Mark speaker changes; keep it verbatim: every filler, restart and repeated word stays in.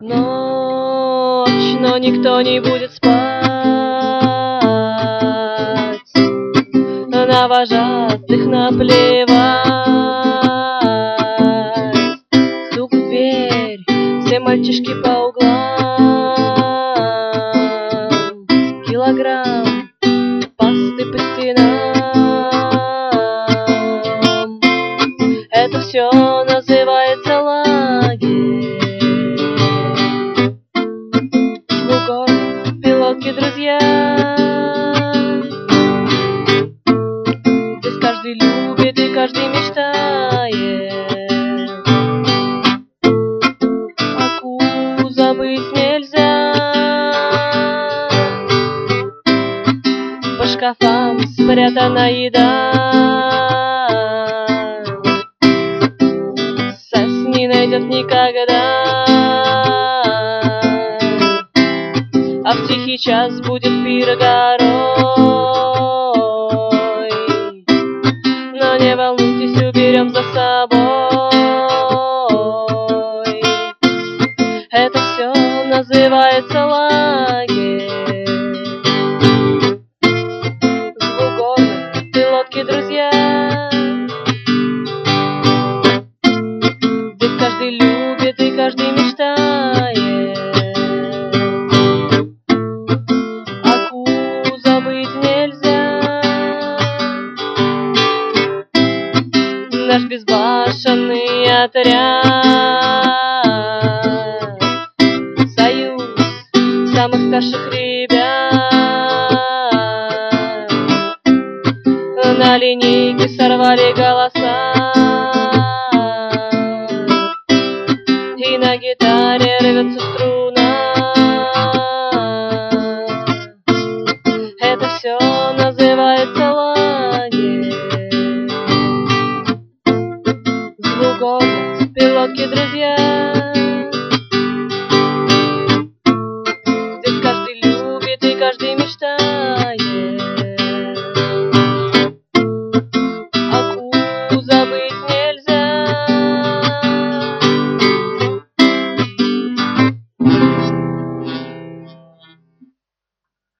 Speaker 1: Ночь, но никто не будет спать. На вожатых наплевать. Стук в дверь, все мальчишки по углам. Килограмм пасты по стенам. Это все называется лагерь. Пилотки, друзья, здесь каждый любит и каждый мечтает. Акул забыть нельзя. По шкафам спрятана еда. Сэс не найдет никогда. А в тихий час будет пир горой. Но не волнуйтесь, уберем за собой. Это все называется лагерь. Звук горных, пилотки, друзья. Здесь каждый любит и каждый мечтает. Наш безбашенный отряд, союз самых старших ребят. На линейке сорвали голоса, и на гитаре рвется струна.